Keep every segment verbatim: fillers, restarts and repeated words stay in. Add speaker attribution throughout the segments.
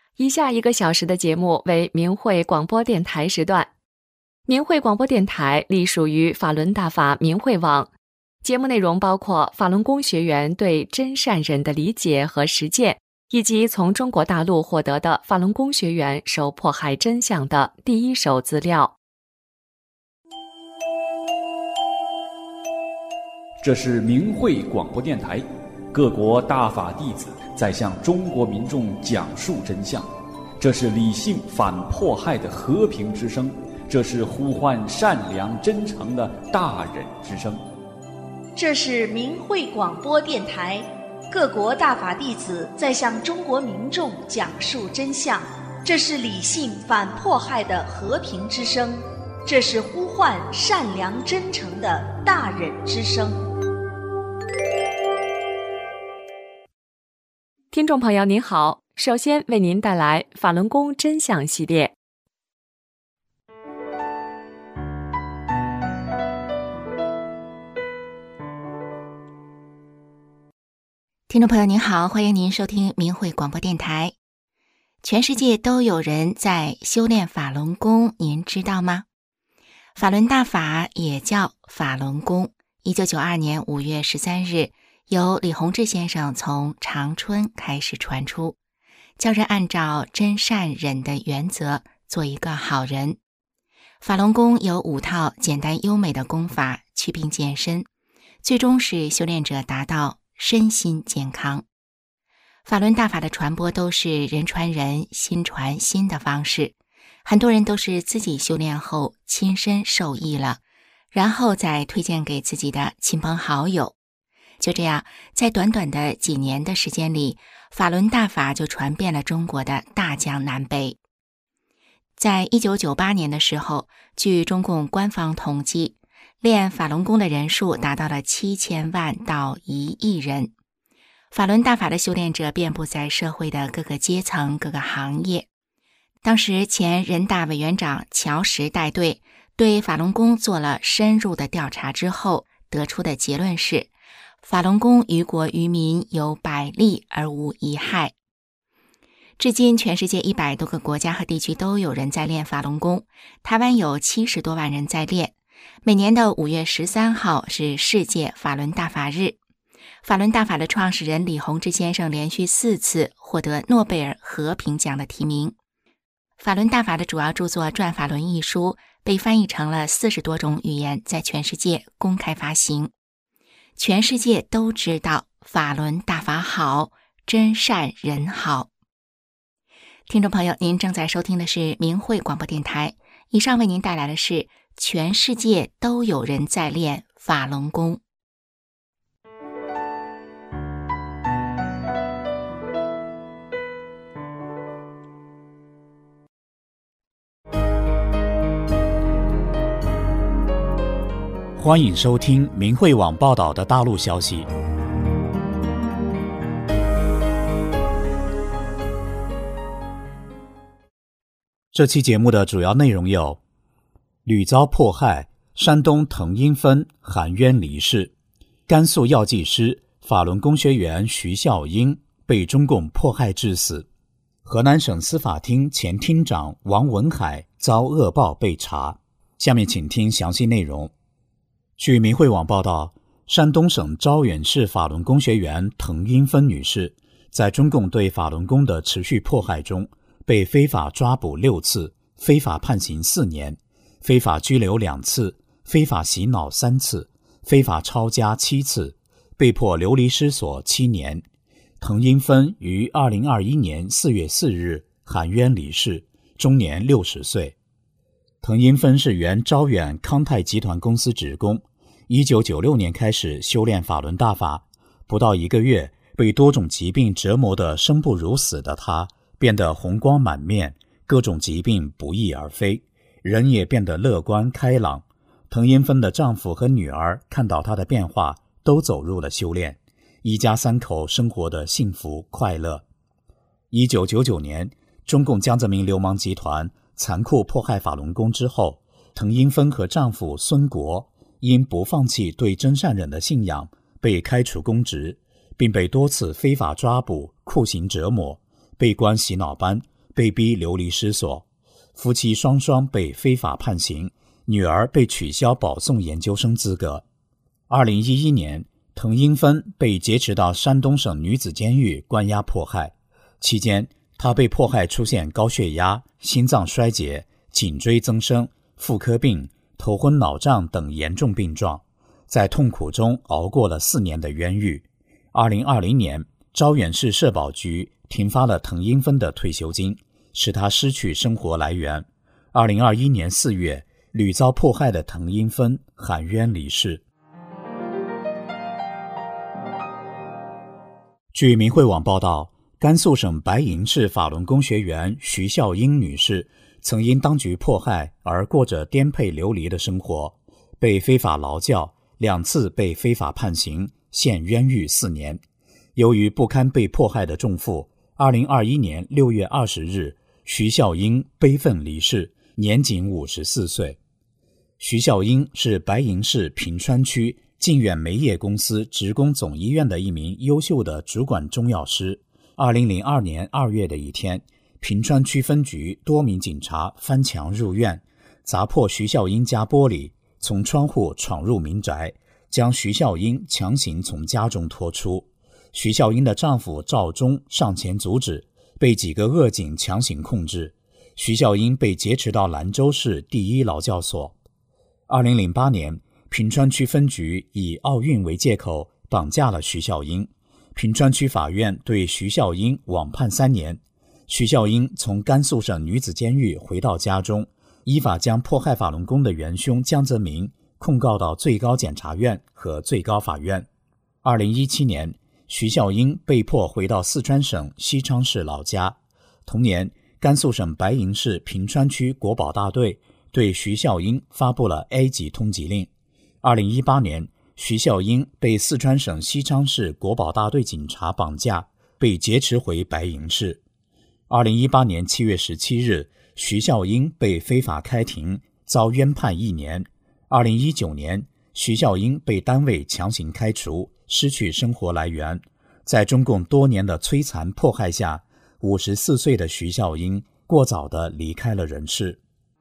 Speaker 1: 以下一个小时的节目为明慧广播电台时段。明慧广播电台隶属于法轮大法明慧网，节目内容包括法轮功学员对真善忍的理解和实践，以及从中国大陆获得的法轮功学员受迫害真相的第一手资料。
Speaker 2: 这是明慧广播电台，各国大法弟子在向中国民众讲述真相。这是理性反迫害的和平之声，这是呼唤善良真诚的大忍之声。
Speaker 3: 这是明慧广播电台，各国大法弟子在向中国民众讲述真相。这是理性反迫害的和平之声，这是呼唤善良真诚的大忍之声。
Speaker 1: 听众朋友您好，首先为您带来法轮功真相系列。
Speaker 4: 听众朋友您好，欢迎您收听明慧广播电台。全世界都有人在修炼法轮功，您知道吗？法轮大法也叫法轮功，一九九二年五月十三日由李洪志先生从长春开始传出，教人按照真善忍的原则做一个好人。法轮功有五套简单优美的功法祛病健身，最终使修炼者达到身心健康。法轮大法的传播都是人传人心传心的方式，很多人都是自己修炼后亲身受益了，然后再推荐给自己的亲朋好友。就这样，在短短的几年的时间里，法轮大法就传遍了中国的大江南北。在一九九八年的时候，据中共官方统计，练法轮功的人数达到了七千万到一亿人。法轮大法的修炼者遍布在社会的各个阶层、各个行业。当时前人大委员长乔石带队对法轮功做了深入的调查之后，得出的结论是，法轮功于国于民有百利而无一害。至今全世界一百多个国家和地区都有人在练法轮功，台湾有七十多万人在练。每年的五月十三号是世界法轮大法日。法轮大法的创始人李洪志先生连续四次获得诺贝尔和平奖的提名。法轮大法的主要著作《转法轮》一书被翻译成了四十多种语言，在全世界公开发行。全世界都知道法轮大法好，真善人好。听众朋友，您正在收听的是明慧广播电台，以上为您带来的是全世界都有人在练法轮功。
Speaker 2: 欢迎收听明慧网报道的大陆消息。这期节目的主要内容有：屡遭迫害，山东滕英芬含冤离世；甘肃药剂师法轮功学员徐孝英被中共迫害致死；河南省司法厅前厅长王文海遭恶报被查。下面请听详细内容。据明慧网报道，山东省招远市法轮功学员滕英芬女士在中共对法轮功的持续迫害中，被非法抓捕六次，非法判刑四年，非法拘留两次，非法洗脑三次，非法抄家七次，被迫流离失所七年。滕英芬于二零二一年四月四日含冤离世，终年六十岁。滕英芬是原招远康泰集团公司职工，一九九六年开始修炼法轮大法，不到一个月，被多种疾病折磨得生不如死的她，变得红光满面，各种疾病不翼而飞，人也变得乐观开朗。滕英芬的丈夫和女儿看到她的变化，都走入了修炼，一家三口生活得幸福快乐。一九九九年，中共江泽民流氓集团残酷迫害法轮功之后，滕英芬和丈夫孙国因不放弃对真善忍的信仰，被开除公职，并被多次非法抓捕、酷刑折磨，被关洗脑班， 被逼流离失所，夫妻双双被非法判刑，女儿被取消保送研究生资格。二零一一年，滕英芬被劫持到山东省女子监狱关押迫害，期间她被迫害出现高血压、心脏衰竭、颈椎增生、妇科病、头昏脑胀等严重病状，在痛苦中熬过了四年的冤狱。二零二零年，招远市社保局停发了滕英芬的退休金，使她失去生活来源。二零二一年四月，屡遭迫害的滕英芬喊冤离世。据明慧网报道，甘肃省白银市法轮功学员徐孝英女士曾因当局迫害而过着颠沛流离的生活，被非法劳教，两次被非法判刑，现冤狱四年。由于不堪被迫害的重负，二零二一年六月二十日，徐孝英悲愤离世，年仅五十四岁。徐孝英是白银市平川区靖远煤业公司职工总医院的一名优秀的主管中药师。二零零二年二月的一天，平川区分局多名警察翻墙入院，砸破徐孝英家玻璃，从窗户闯入民宅，将徐孝英强行从家中拖出。徐孝英的丈夫赵忠上前阻止，被几个恶警强行控制。徐孝英被劫持到兰州市第一劳教所。二零零八年，平川区分局以奥运为借口绑架了徐孝英，平川区法院对徐孝英网判三年。徐孝英从甘肃省女子监狱回到家中，依法将迫害法轮功的元凶江泽民控告到最高检察院和最高法院。二零一七年，徐孝英被迫回到四川省西昌市老家。同年，甘肃省白银市平川区国保大队对徐孝英发布了 A 级通缉令。二零一八年，徐孝英被四川省西昌市国保大队警察绑架，被劫持回白银市。二零一八年七月十七日，徐孝英被非法开庭，遭冤判一年。二零一九年，徐孝英被单位强行开除，失去生活来源。在中共多年的摧残迫害下，五十四岁的徐孝英过早地离开了人世。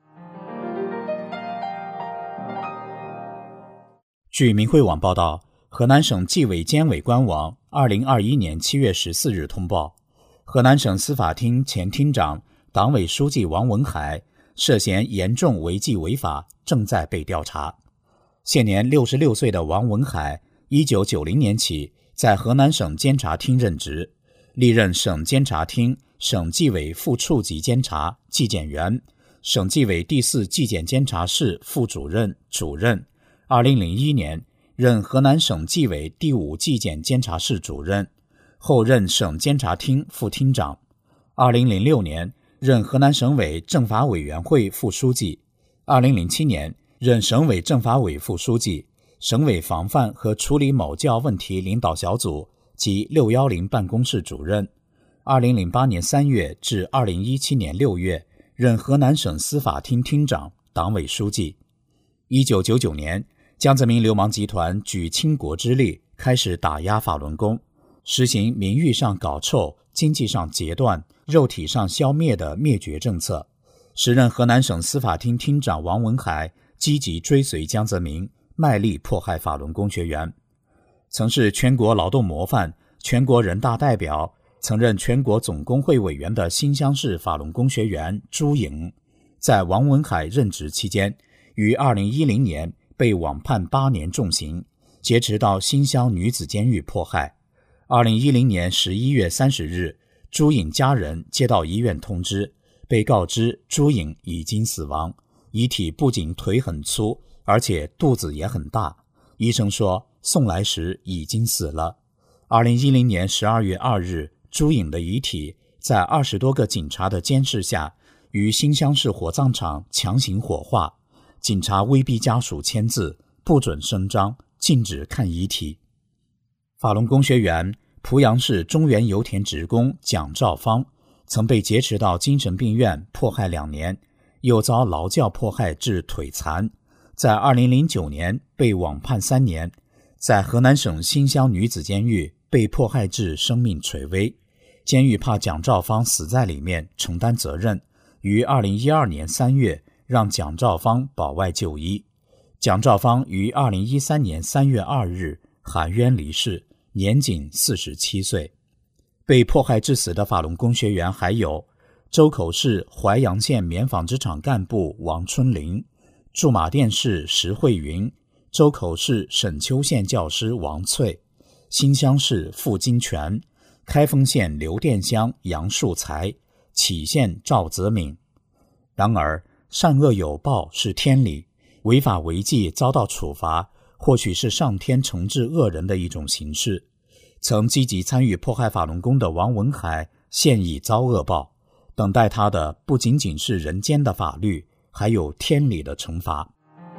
Speaker 2: 据明慧网报道，河南省纪委监委官网二零二一年七月十四日通报，河南省司法厅前厅长、党委书记王文海涉嫌严重违纪违法，正在被调查。现年六十六岁的王文海，一九九零年起在河南省监察厅任职，历任省监察厅、省纪委副处级监察、纪检员、省纪委第四纪检监察室副主任、主任。二零零一年任河南省纪委第五纪检监察室主任，后任省监察厅副厅长。二零零六年任河南省委政法委员会副书记。二零零七年任省委政法委副书记、省委防范和处理某教问题领导小组及六一零办公室主任。二零零八年三月至二零一七年六月任河南省司法厅厅长、党委书记。一九九九年，江泽民流氓集团举倾国之力开始打压法轮功，实行名誉上搞臭、经济上截断、肉体上消灭的灭绝政策。时任河南省司法厅厅长王文海积极追随江泽民，卖力迫害法轮功学员。曾是全国劳动模范、全国人大代表，曾任全国总工会委员的新乡市法轮功学员朱颖，在王文海任职期间，于二零一零年被网判八年重刑，劫持到新乡女子监狱迫害。二零一零年十一月三十日，朱颖家人接到医院通知，被告知朱颖已经死亡，遗体不仅腿很粗，而且肚子也很大。医生说送来时已经死了。二零一零年十二月二日，朱颖的遗体在二十多个警察的监视下，于新乡市火葬场强行火化。警察威逼家属签字，不准声张，禁止看遗体。法轮功学员濮阳市中原油田职工蒋兆芳曾被劫持到精神病院迫害两年，又遭劳教迫害致腿残，在二零零九年被网判三年，在河南省新乡女子监狱被迫害致生命垂危。 监狱怕蒋兆芳死在里面承担责任，于二零一二年三月让蒋兆芳保外就医。蒋兆芳于二零一三年三月二日含冤离世，年仅四十七岁。被迫害致死的法轮功学员还有周口市淮阳县棉纺织厂干部王春林、驻马店市石慧云、周口市沈丘县教师王翠、新乡市傅金泉、开封县刘店乡杨树才、杞县赵泽敏。然而善恶有报是天理，违法违纪遭到处罚，或许是上天惩治恶人的一种形式。曾积极参与迫害法轮功的王文海现已遭恶报，等待他的不仅仅是人间的法律，还有天理的惩罚。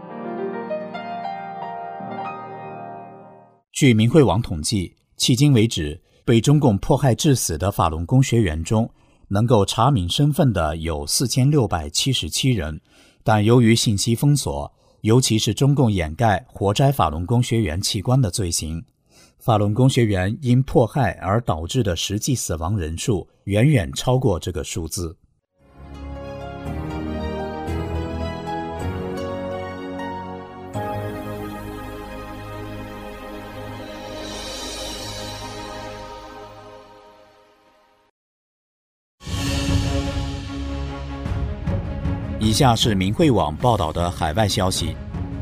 Speaker 2: 据明慧网统计，迄今为止，被中共迫害致死的法轮功学员中，能够查明身份的有四千六百七十七人，但由于信息封锁，尤其是中共掩盖活摘法轮功学员器官的罪行，法轮功学员因迫害而导致的实际死亡人数远远超过这个数字。以下是明慧网报道的海外消息。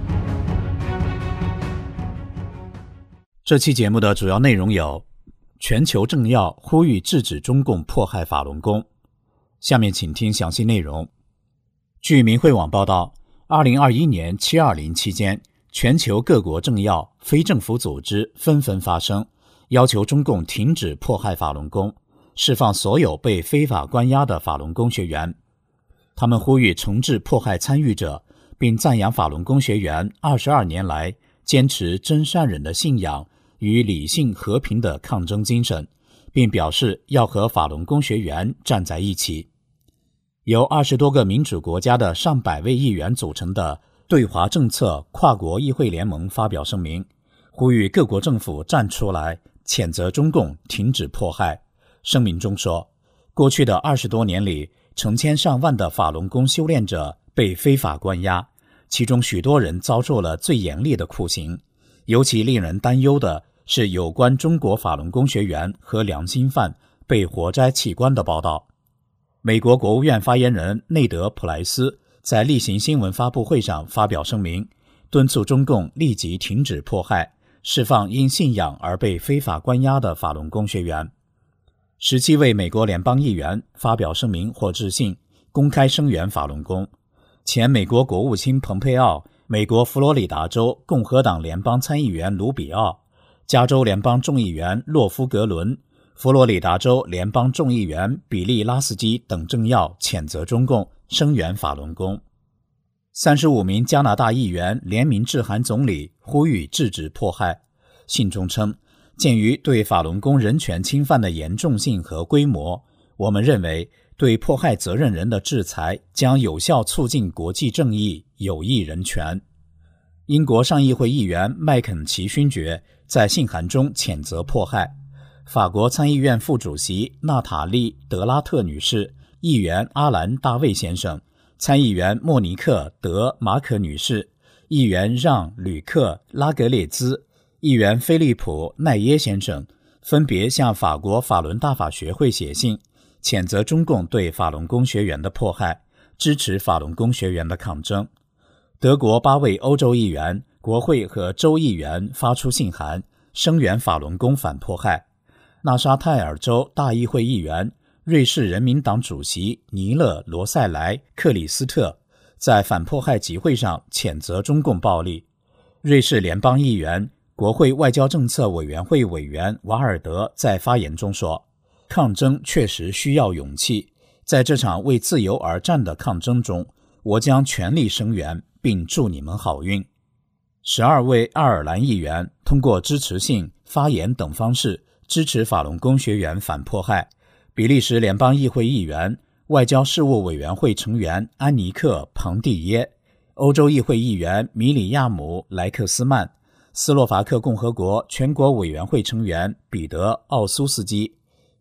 Speaker 2: 这期节目的主要内容有：全球政要呼吁制止中共迫害法轮功。下面请听详细内容。据明慧网报道，二零二一年七二零期间，全球各国政要、非政府组织纷纷发声，要求中共停止迫害法轮功，释放所有被非法关押的法轮功学员。他们呼吁惩治迫害参与者，并赞扬法轮功学员二十二年来坚持真善忍的信仰与理性和平的抗争精神，并表示要和法轮功学员站在一起。由二十多个民主国家的上百位议员组成的对华政策跨国议会联盟发表声明，呼吁各国政府站出来谴责中共停止迫害。声明中说，过去的二十多年里，成千上万的法轮功修炼者被非法关押，其中许多人遭受了最严厉的酷刑。尤其令人担忧的是有关中国法轮功学员和良心犯被活摘器官的报道。美国国务院发言人内德·普莱斯在例行新闻发布会上发表声明，敦促中共立即停止迫害，释放因信仰而被非法关押的法轮功学员。十七位美国联邦议员发表声明或致信，公开声援法轮功。前美国国务卿蓬佩奥、美国佛罗里达州共和党联邦参议员卢比奥、加州联邦众议员洛夫格伦、佛罗里达州联邦众议员比利拉斯基等政要谴责中共，声援法轮功。三十五名加拿大议员联名致函总理，呼吁制止迫害。信中称，鉴于对法轮功人权侵犯的严重性和规模，我们认为对迫害责任人的制裁将有效促进国际正义，有益人权。英国上议会议员麦肯齐勋爵在信函中谴责迫害。法国参议院副主席娜塔莉·德拉特女士、议员阿兰·大卫先生、参议员莫尼克·德马可女士、议员让·吕克·拉格列兹、议员菲利普·奈耶先生分别向法国法轮大法学会写信，谴责中共对法轮功学员的迫害，支持法轮功学员的抗争。德国八位欧洲议员、国会和州议员发出信函，声援法轮功反迫害。纳沙泰尔州大议会议员、瑞士人民党主席尼勒·罗塞莱·克里斯特在反迫害集会上谴责中共暴力。瑞士联邦议员、国会外交政策委员会委员瓦尔德在发言中说，抗争确实需要勇气，在这场为自由而战的抗争中，我将全力声援并祝你们好运。十二位爱尔兰议员通过支持信、发言等方式支持法轮功学员反迫害。比利时联邦议会议员、外交事务委员会成员安尼克·庞蒂耶、欧洲议会议员米里亚姆·莱克斯曼、斯洛伐克共和国全国委员会成员彼得·奥苏斯基、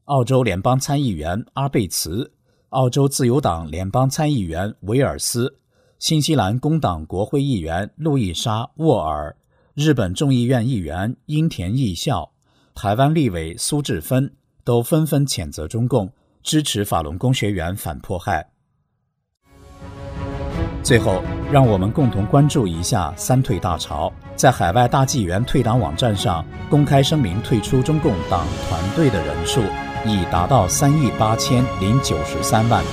Speaker 2: 澳洲联邦参议员阿贝茨、澳洲自由党联邦参议员维尔斯、新西兰工党国会议员路易莎·沃尔、日本众议院议员樱田义孝、台湾立委苏治芬都纷纷谴责中共，支持法轮功学员反迫害。最后，让我们共同关注一下三退大潮。在海外大纪元退党网站上公开声明退出中共党团队的人数已达到三亿八千零九十三万。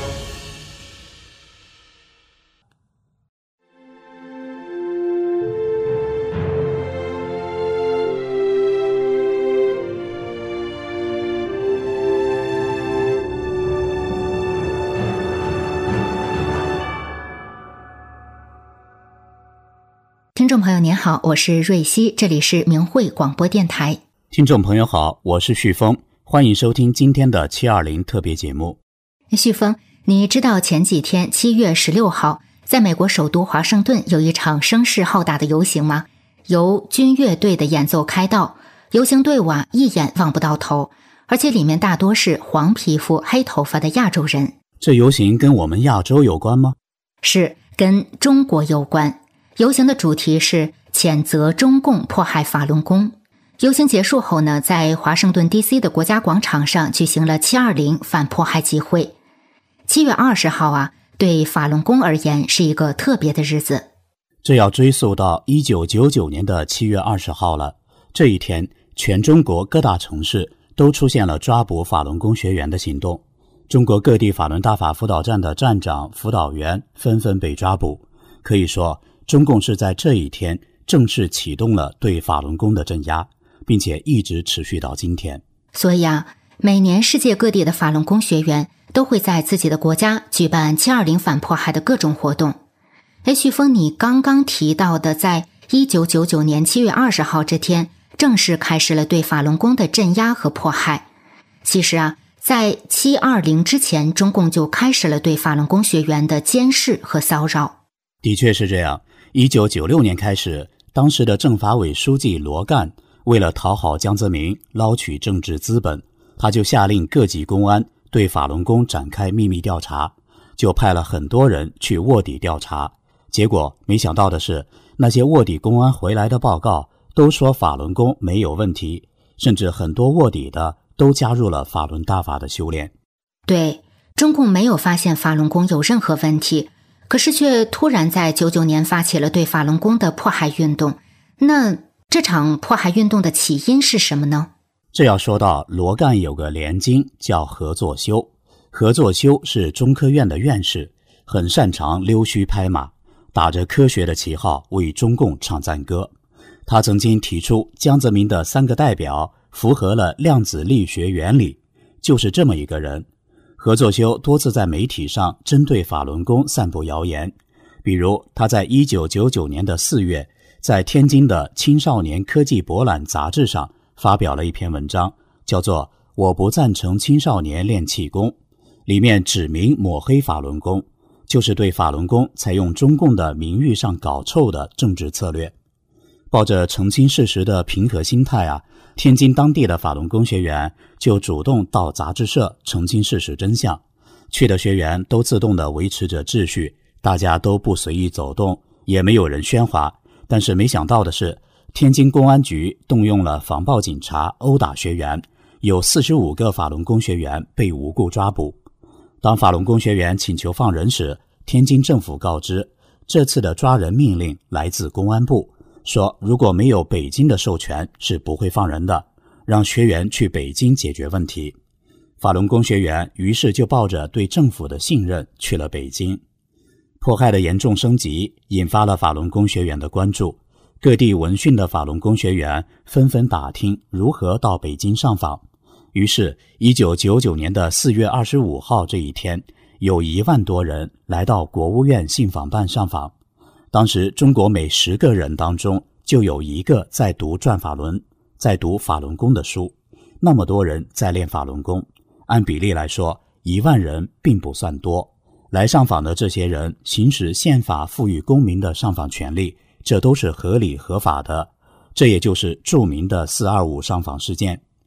Speaker 4: 听众朋友您好，我是瑞希，这里是明慧广播电台。
Speaker 2: 听众朋友好，我是旭峰，欢迎收听今天的七二零特别节目。
Speaker 4: 旭峰，你知道前几天七月十六号在美国首都华盛顿有一场声势浩大的游行吗？由军乐队的演奏开道，游行队伍啊一眼望不到头，而且里面大多是黄皮肤黑头发的亚洲人。
Speaker 2: 这游行跟我们亚洲有关吗？
Speaker 4: 是，跟中国有关。游行的主题是谴责中共迫害法轮功。游行结束后呢，在华盛顿 D C 的国家广场上举行了七二零反迫害集会。七月二十号啊，对法轮功而言是一个特别的日子。
Speaker 2: 这要追溯到一九九九年的七月二十号了。这一天，全中国各大城市都出现了抓捕法轮功学员的行动。中国各地法轮大法辅导站的站长、辅导员纷纷被抓捕。可以说，中共是在这一天正式启动了对法轮功的镇压，并且一直持续到今天。
Speaker 4: 所以啊，每年世界各地的法轮功学员都会在自己的国家举办七二零反迫害的各种活动。哎，旭峰，你刚刚提到的在一九九九年七月二十号这天正式开始了对法轮功的镇压和迫害。其实啊，在七二零之前，中共就开始了对法轮功学员的监视和骚扰。
Speaker 2: 的确是这样。一九九六年开始，当时的政法委书记罗干为了讨好江泽民，捞取政治资本，他就下令各级公安对法轮功展开秘密调查，就派了很多人去卧底调查。结果没想到的是，那些卧底公安回来的报告都说法轮功没有问题，甚至很多卧底的都加入了法轮大法的修炼。
Speaker 4: 对，中共没有发现法轮功有任何问题，可是却突然在九九年发起了对法轮功的迫害运动。那这场迫害运动的起因是什么呢？
Speaker 2: 这要说到罗干有个连经叫何作修。何作修是中科院的院士，很擅长溜须拍马，打着科学的旗号为中共唱赞歌。他曾经提出江泽民的三个代表符合了量子力学原理，就是这么一个人。何作修多次在媒体上针对法轮功散布谣言，比如他在一九九九年的四月，在天津的青少年科技博览杂志上发表了一篇文章，叫做《我不赞成青少年练气功》，里面指明抹黑法轮功，就是对法轮功采用中共的名誉上搞臭的政治策略。抱着澄清事实的平和心态啊，天津当地的法轮功学员就主动到杂志社澄清事实真相。去的学员都自动地维持着秩序，大家都不随意走动，也没有人喧哗。但是没想到的是，天津公安局动用了防暴警察殴打学员，有四十五个法轮功学员被无故抓捕。当法轮功学员请求放人时，天津政府告知，这次的抓人命令来自公安部，说如果没有北京的授权是不会放人的，让学员去北京解决问题。法轮功学员于是就抱着对政府的信任去了北京。迫害的严重升级引发了法轮功学员的关注，各地闻讯的法轮功学员纷纷打听如何到北京上访。于是一九九九年的四月二十五号这一天，有一万多人来到国务院信访办上访。当时中国每十个人当中就有一个在读转法轮，在读法轮功的书，那么多人在练法轮功，按比例来说，一万人并不算多。来上访的这些人行使宪法赋予公民的上访权利，这都是合理合法的，这也就是著名的四二五上访事件。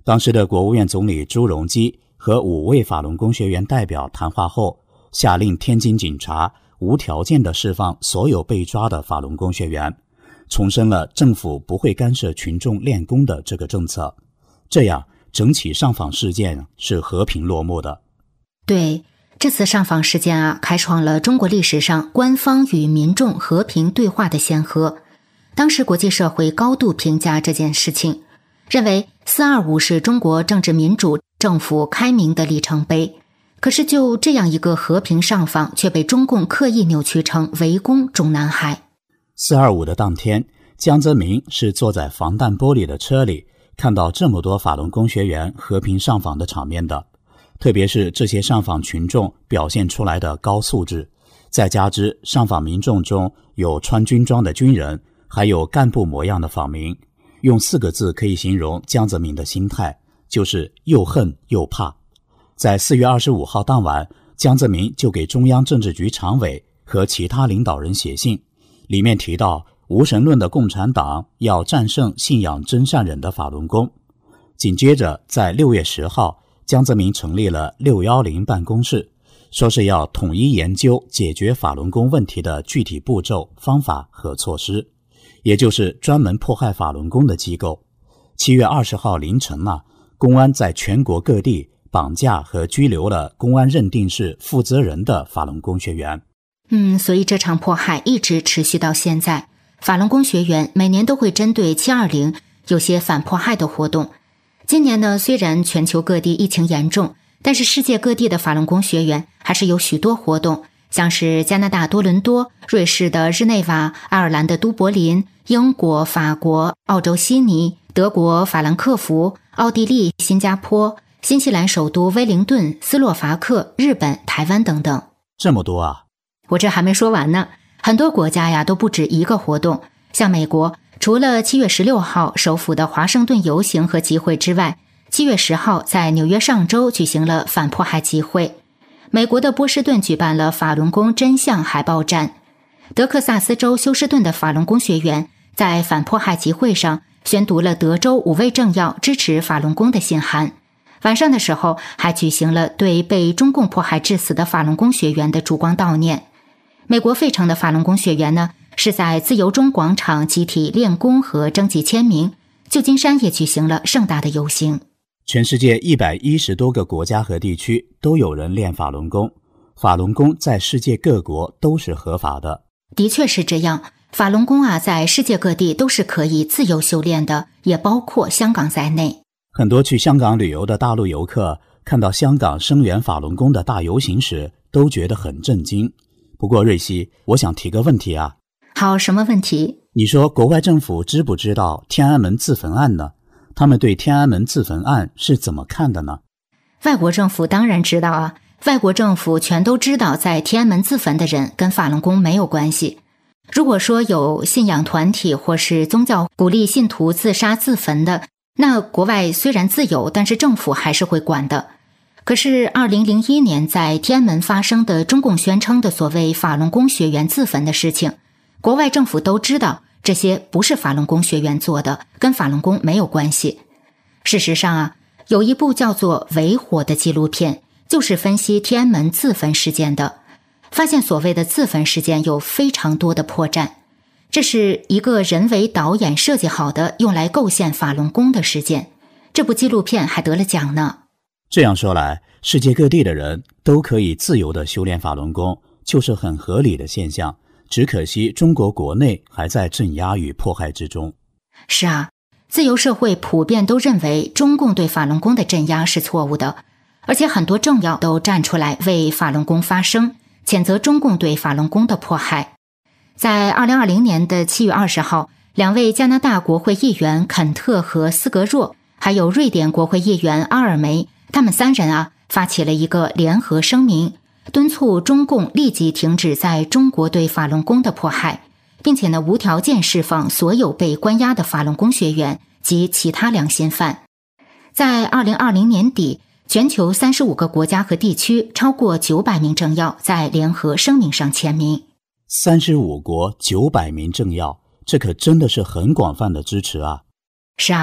Speaker 2: 当时的国务院总理朱镕基和五位法轮功学员代表谈话后，下令天津警察无条件地释放所有被抓的法轮功学员，重申了政府不会干涉群众练功的这个政策。这样，整起上访事件是和平落幕的。
Speaker 4: 对，这次上访事件啊，开创了中国历史上官方与民众和平对话的先河。当时国际社会高度评价这件事情，认为四二五是中国政治民主、政府开明的里程碑。可是就这样一个和平上访，却被中共刻意扭曲成围攻中南海。
Speaker 2: 四二五的当天，江泽民是坐在防弹玻璃的车里，看到这么多法轮功学员和平上访的场面的，特别是这些上访群众表现出来的高素质，再加之上访民众中有穿军装的军人，还有干部模样的访民，用四个字可以形容江泽民的心态，就是又恨又怕。在四月二十五号当晚，江泽民就给中央政治局常委和其他领导人写信，里面提到无神论的共产党要战胜信仰真善忍的法轮功。紧接着在六月十号，江泽民成立了六一零办公室，说是要统一研究解决法轮功问题的具体步骤、方法和措施，也就是专门迫害法轮功的机构。七月二十号凌晨啊，公安在全国各地绑架和拘留了公安认定是负责人的法轮功学员。
Speaker 4: 嗯，所以这场迫害一直持续到现在。法轮功学员每年都会针对七二零有些反迫害的活动。今年呢，虽然全球各地疫情严重，但是世界各地的法轮功学员还是有许多活动，像是加拿大多伦多、瑞士的日内瓦、爱尔兰的都柏林、英国、法国、澳洲悉尼、德国法兰克福、奥地利、新加坡、新西兰首都威灵顿、斯洛伐克、日本、台湾等等。
Speaker 2: 这么多啊！
Speaker 4: 我这还没说完呢，很多国家呀都不止一个活动。像美国，除了七月十六号首府的华盛顿游行和集会之外，七月十号在纽约上州举行了反迫害集会。美国的波士顿举办了法轮功真相海报战。德克萨斯州休斯顿的法轮功学员在反迫害集会上宣读了德州五位政要支持法轮功的信函。晚上的时候还举行了对被中共迫害致死的法轮功学员的烛光悼念。美国费城的法轮功学员呢，是在自由中广场集体练功和征集签名。旧金山也举行了盛大的游行。
Speaker 2: 全世界一百一十多个国家和地区都有人练法轮功，法轮功在世界各国都是合法的。
Speaker 4: 的确是这样，法轮功啊，在世界各地都是可以自由修炼的，也包括香港在内。
Speaker 2: 很多去香港旅游的大陆游客看到香港声援法轮功的大游行时，都觉得很震惊。不过瑞希，我想提个问题啊。
Speaker 4: 好，什么问题？
Speaker 2: 你说国外政府知不知道天安门自焚案呢？他们对天安门自焚案是怎么看的呢？
Speaker 4: 外国政府当然知道啊，外国政府全都知道在天安门自焚的人跟法轮功没有关系。如果说有信仰团体或是宗教鼓励信徒自杀自焚的，那国外虽然自由，但是政府还是会管的。可是二零零一年在天安门发生的中共宣称的所谓法轮功学员自焚的事情，国外政府都知道这些不是法轮功学员做的，跟法轮功没有关系。事实上啊，有一部叫做《围火》的纪录片，就是分析天安门自焚事件的，发现所谓的自焚事件有非常多的破绽。这是一个人为导演设计好的用来构陷法轮功的事件。这部纪录片还得了奖呢。
Speaker 2: 这样说来，世界各地的人都可以自由地修炼法轮功，就是很合理的现象。只可惜中国国内还在镇压与迫害之中。
Speaker 4: 是啊，自由社会普遍都认为中共对法轮功的镇压是错误的，而且很多政要都站出来为法轮功发声，谴责中共对法轮功的迫害。在二零二零年的七月二十号，两位加拿大国会议员肯特和斯格若，还有瑞典国会议员阿尔梅，他们三人啊发起了一个联合声明，敦促中共立即停止在中国对法轮功的迫害，并且呢无条件释放所有被关押的法轮功学员及其他良心犯。在二零二零年底，全球三十五个国家和地区超过九百名政要在联合声明上签名。
Speaker 2: 三十五国九百名政要，这可真的是很广泛的支持啊。
Speaker 4: 是啊，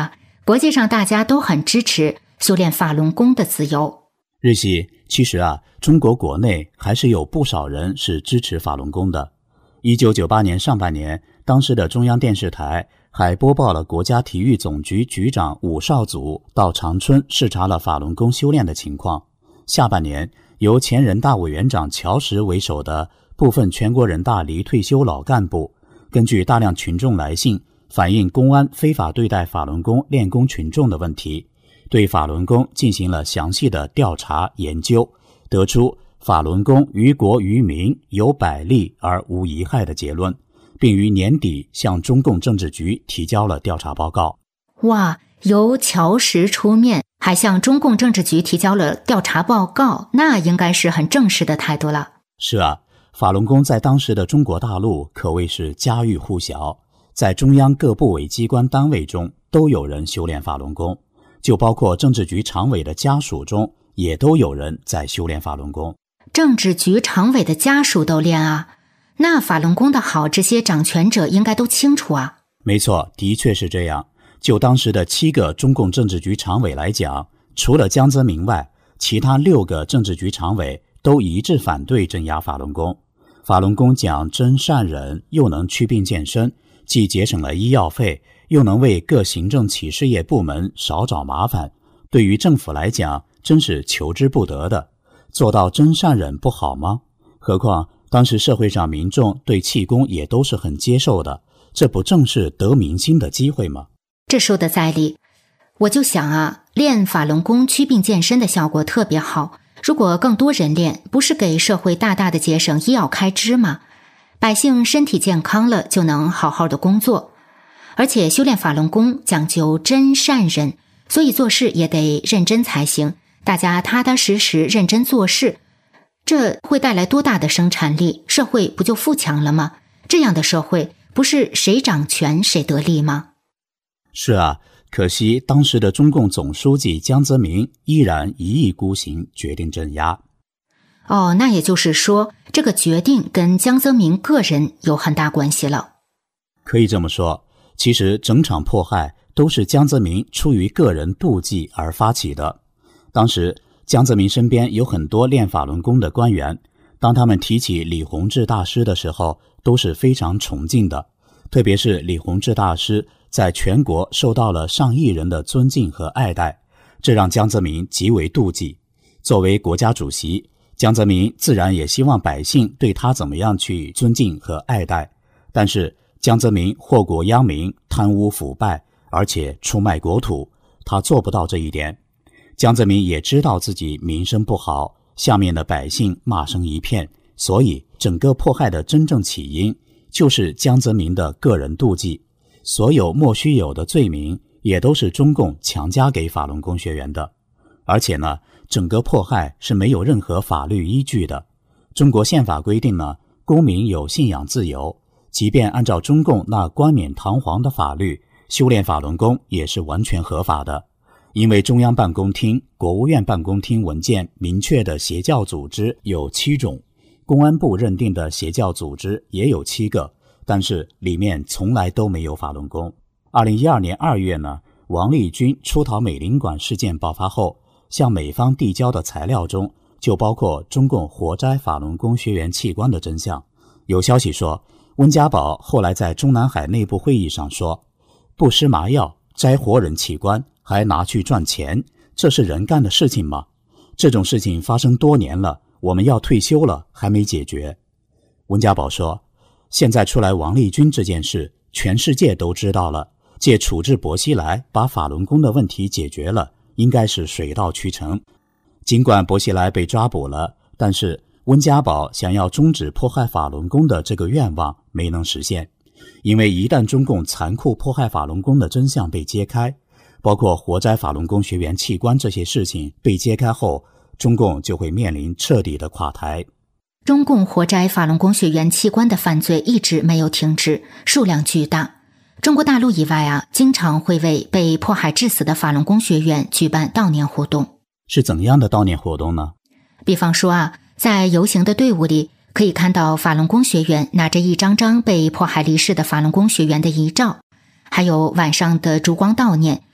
Speaker 4: 国际上大家都很支持修炼法轮功的自由。
Speaker 2: 日系，其实啊，中国国内还是有不少人是支持法轮功的。一九九八年上半年，当时的中央电视台还播报了国家体育总局局长武少祖到长春视察了法轮功修炼的情况。下半年，由前人大委员长乔石为首的部分全国人大离退休老干部，根据大量群众来信反映公安非法对待法轮功练功群众的问题，对法轮功进行了详细的调查研究，得出法轮功于国于民有百利而无一害的结论，并于年底向中共政治局提交了调查报告。
Speaker 4: 哇，由乔石出面，还向中共政治局提交了调查报告，那应该是很正式的态度了。
Speaker 2: 是啊，法轮功在当时的中国大陆可谓是家喻户晓，在中央各部委机关单位中都有人修炼法轮功，就包括政治局常委的家属中也都有人在修炼法轮功。
Speaker 4: 政治局常委的家属都练啊，那法轮功的好，这些掌权者应该都清楚啊。
Speaker 2: 没错，的确是这样。就当时的七个中共政治局常委来讲，除了江泽民外，其他六个政治局常委都一致反对镇压法轮功。法轮功讲真善忍，又能祛病健身，既节省了医药费，又能为各行政企事业部门少找麻烦，对于政府来讲真是求之不得的。做到真善忍不好吗？何况当时社会上民众对气功也都是很接受的，这不正是得民心的机会吗？
Speaker 4: 这说的在理。我就想啊，练法轮功祛病健身的效果特别好，如果更多人练，不是给社会大大的节省医药开支吗？百姓身体健康了，就能好好的工作。而且修炼法轮功讲究真善忍，所以做事也得认真才行，大家踏踏实实认真做事，这会带来多大的生产力，社会不就富强了吗？这样的社会不是谁掌权谁得利吗？
Speaker 2: 是啊，可惜当时的中共总书记江泽民依然一意孤行，决定镇压。
Speaker 4: 哦，那也就是说，这个决定跟江泽民个人有很大关系了。
Speaker 2: 可以这么说，其实整场迫害都是江泽民出于个人妒忌而发起的。当时江泽民身边有很多练法轮功的官员，当他们提起李洪志大师的时候，都是非常崇敬的。特别是李洪志大师在全国受到了上亿人的尊敬和爱戴，这让江泽民极为妒忌。作为国家主席，江泽民自然也希望百姓对他怎么样去尊敬和爱戴，但是江泽民祸国殃民，贪污腐败，而且出卖国土，他做不到这一点。江泽民也知道自己名声不好，下面的百姓骂声一片，所以整个迫害的真正起因就是江泽民的个人妒忌。所有莫须有的罪名也都是中共强加给法轮功学员的。而且呢，整个迫害是没有任何法律依据的。中国宪法规定呢，公民有信仰自由，即便按照中共那冠冕堂皇的法律，修炼法轮功也是完全合法的。因为中央办公厅、国务院办公厅文件明确的邪教组织有七种，公安部认定的邪教组织也有七个，但是里面从来都没有法轮功。二零一二年二月呢，王立军出逃美领馆事件爆发后，向美方递交的材料中就包括中共活摘法轮功学员器官的真相。有消息说，温家宝后来在中南海内部会议上说，不施麻药摘活人器官还拿去赚钱，这是人干的事情吗？这种事情发生多年了，我们要退休了还没解决。温家宝说，现在出来王立军这件事，全世界都知道了，借处置薄熙来把法轮功的问题解决了，应该是水到渠成。尽管薄熙来被抓捕了，但是温家宝想要终止迫害法轮功的这个愿望没能实现。因为一旦中共残酷迫害法轮功的真相被揭开，包括活摘法轮功学员器官这些事情被揭开后，中共就会面临彻底的垮台。
Speaker 4: 中共活摘法轮功学员器官的犯罪一直没有停止，数量巨大。中国大陆以外啊，经常会为被迫害致死的法轮功学员举办悼念活动。
Speaker 2: 是怎样的悼念活动呢？
Speaker 4: 比方说啊，在游行的队伍里，可以看到法轮功学员拿着一张张被迫害离世的法轮功学员的遗照，还有晚上的烛光悼念，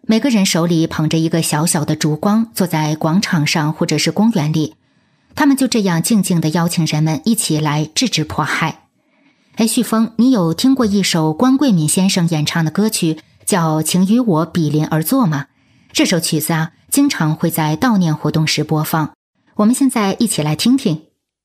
Speaker 4: 每个人手里捧着一个小小的烛光，坐在广场上或者是公园里，他们就这样静静地邀请人们一起来制止迫害。哎，旭峰，你有听过一首关贵敏先生演唱的歌曲叫《请与我比邻而坐》吗？这首曲子啊，经常会在悼念活动时播放。我们现在一起来听听。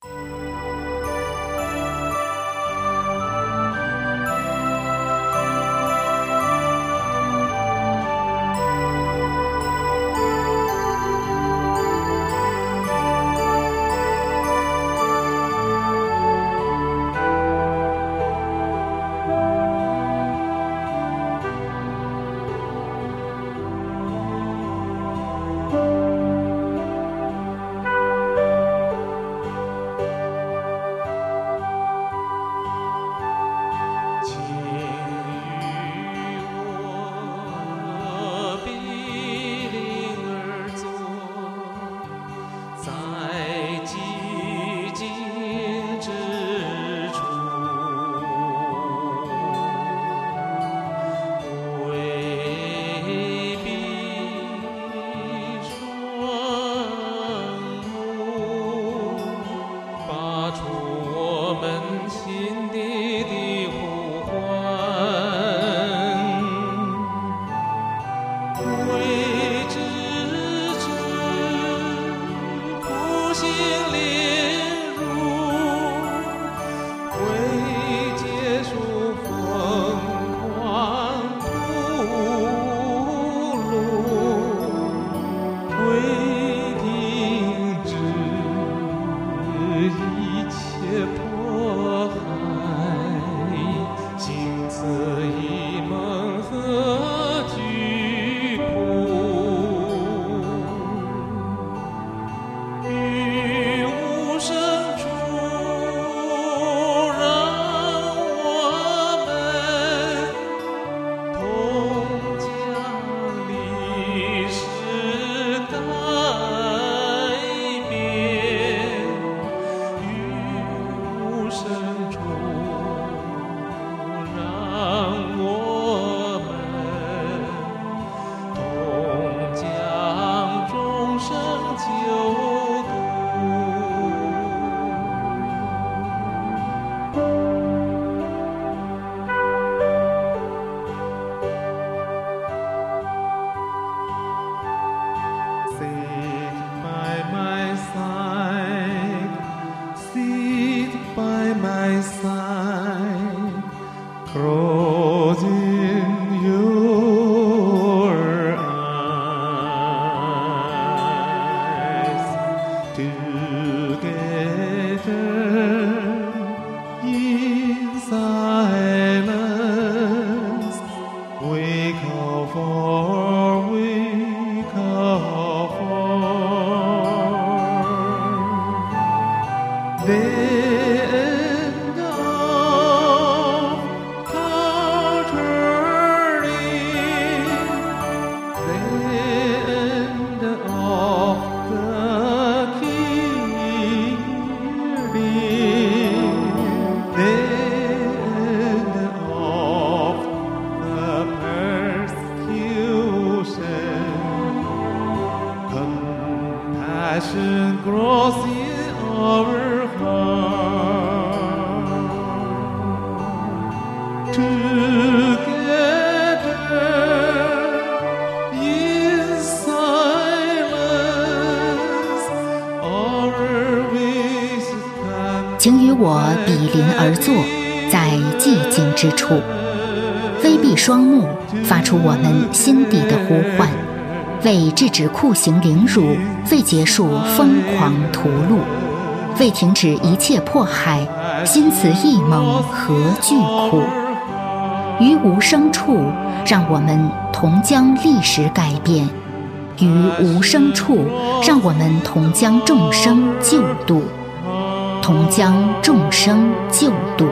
Speaker 4: 请与我比邻而坐，在寂静之处，微闭双目，发出我们心底的呼唤，为制止酷刑凌辱，为结束疯狂屠戮，为停止一切迫害，心慈意猛何惧苦？于无声处，让我们同将历史改变；于无声处，让我们同将众生救度。同将众生救度。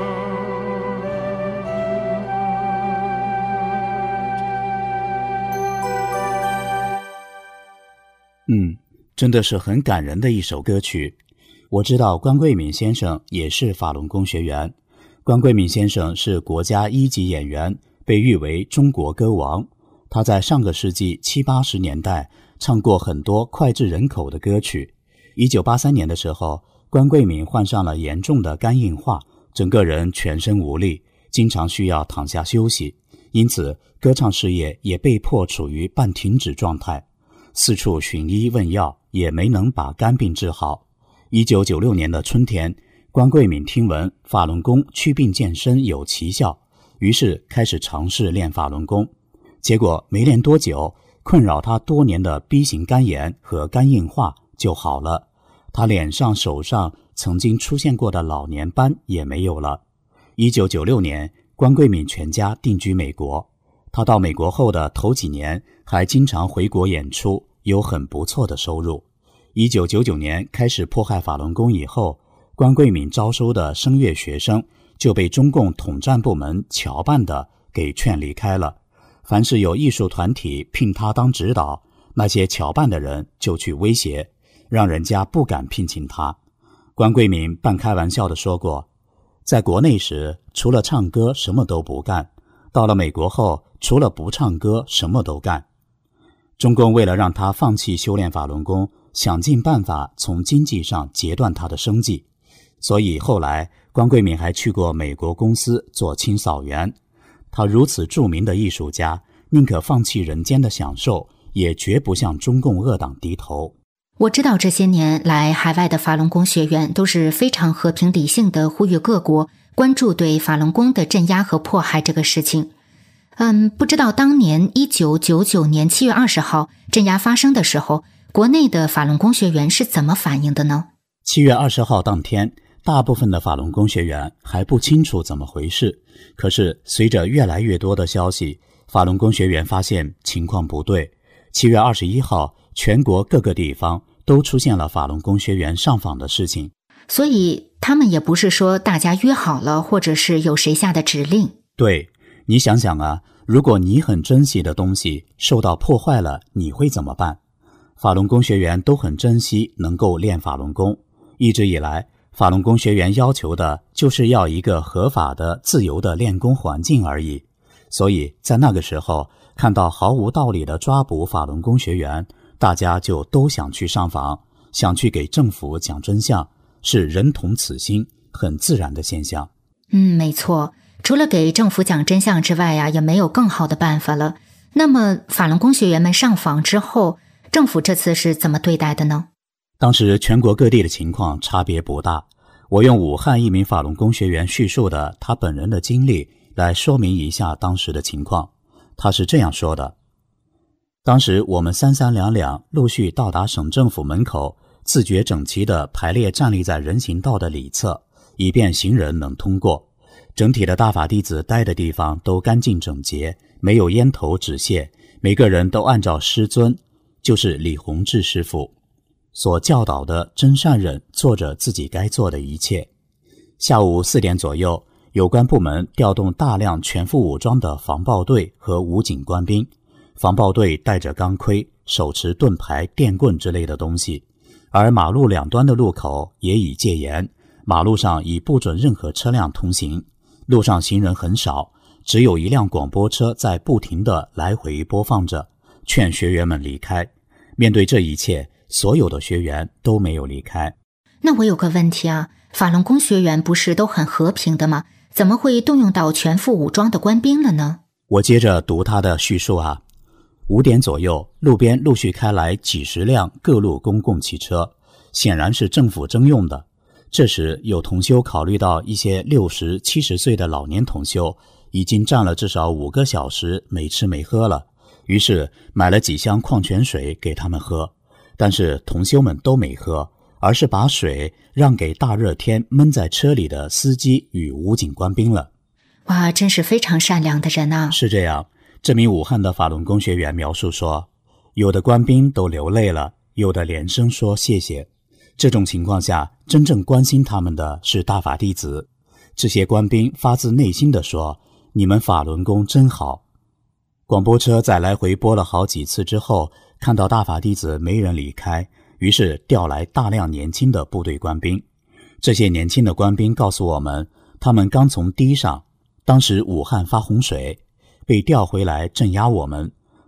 Speaker 2: 嗯，真的是很感人的一首歌曲。我知道关贵敏先生也是法轮功学员。关贵敏先生是国家一级演员，被誉为中国歌王。 他在上个世纪七八十年代唱过很多脍炙人口的歌曲。一九八三年的时候，关桂敏患上了严重的肝硬化，整个人全身无力，经常需要躺下休息，因此歌唱事业也被迫处于半停止状态，四处寻医问药，也没能把肝病治好。一九九六年的春天，关桂敏听闻法轮功祛病健身有奇效，于是开始尝试练法轮功。结果没练多久，困扰他多年的 B 型肝炎和肝硬化就好了，他脸上手上曾经出现过的老年斑也没有了。一九九六年，关桂敏全家定居美国。他到美国后的头几年还经常回国演出，有很不错的收入。一九九九年开始迫害法轮功以后，关桂敏招收的声乐学生就被中共统战部门侨办的给劝离开了。凡是有艺术团体聘他当指导，那些侨办的人就去威胁，让人家不敢聘请他。关桂敏半开玩笑地说过，在国内时除了唱歌什么都不干，到了美国后除了不唱歌什么都干。中共为了让他放弃修炼法轮功，想尽办法从经济上截断他的生计，所以后来关桂敏还去过美国公司做清扫员。他如此著名的艺术家，宁可放弃人间的享受，也绝不向中共恶党低头。
Speaker 4: 我知道这些年来海外的法轮功学员都是非常和平理性的呼吁各国关注对法轮功的镇压和迫害这个事情。嗯，不知道当年一九九九年七月二十号镇压发生的时候，国内的法轮功学员是怎么反应的呢？
Speaker 2: 七月二十号当天，大部分的法轮功学员还不清楚怎么回事，可是随着越来越多的消息，法轮功学员发现情况不对。七月二十一号，全国各个地方都出现了法轮功学员上访的事情。
Speaker 4: 所以他们也不是说大家约好了，或者是有谁下的指令。
Speaker 2: 对，你想想啊，如果你很珍惜的东西受到破坏了，你会怎么办？法轮功学员都很珍惜能够练法轮功，一直以来法轮功学员要求的就是要一个合法的自由的练功环境而已。所以在那个时候看到毫无道理的抓捕法轮功学员，大家就都想去上访，想去给政府讲真相，是人同此心，很自然的现象。
Speaker 4: 嗯，没错，除了给政府讲真相之外呀、啊，也没有更好的办法了。那么法轮功学员们上访之后，政府这次是怎么对待的呢？
Speaker 2: 当时全国各地的情况差别不大，我用武汉一名法轮功学员叙述的他本人的经历来说明一下当时的情况。他是这样说的：当时我们三三两两陆续到达省政府门口，自觉整齐地排列站立在人行道的里侧，以便行人能通过。整体的大法弟子待的地方都干净整洁，没有烟头纸屑，每个人都按照师尊，就是李洪志师傅所教导的真善忍做着自己该做的一切。下午四点左右，有关部门调动大量全副武装的防暴队和武警官兵，防暴队带着钢盔，手持盾牌、电棍之类的东西，而马路两端的路口也已戒严，马路上已不准任何车辆通行，路上行人很少，只有一辆广播车在不停地来回播放着，劝学员们离开。面对这一切，所有的学员都没有离开。
Speaker 4: 那我有个问题啊，法轮功学员不是都很和平的吗？怎么会动用到全副武装的官兵了呢？
Speaker 2: 我接着读他的叙述啊。五点左右，路边陆续开来几十辆各路公共汽车，显然是政府征用的。这时有同修考虑到一些六十、七十岁的老年同修已经站了至少五个小时没吃没喝了，于是买了几箱矿泉水给他们喝。但是同修们都没喝，而是把水让给大热天闷在车里的司机与武警官兵了。
Speaker 4: 哇，真是非常善良的人啊！
Speaker 2: 是这样，这名武汉的法轮功学员描述说，有的官兵都流泪了，有的连声说谢谢。这种情况下，真正关心他们的是大法弟子。这些官兵发自内心地说，你们法轮功真好。广播车在来回播了好几次之后，看到大法弟子没人离开，于是调来大量年轻的部队官兵。这些年轻的官兵告诉我们，他们刚从堤上，当时武汉发洪水，被调回来镇压我们。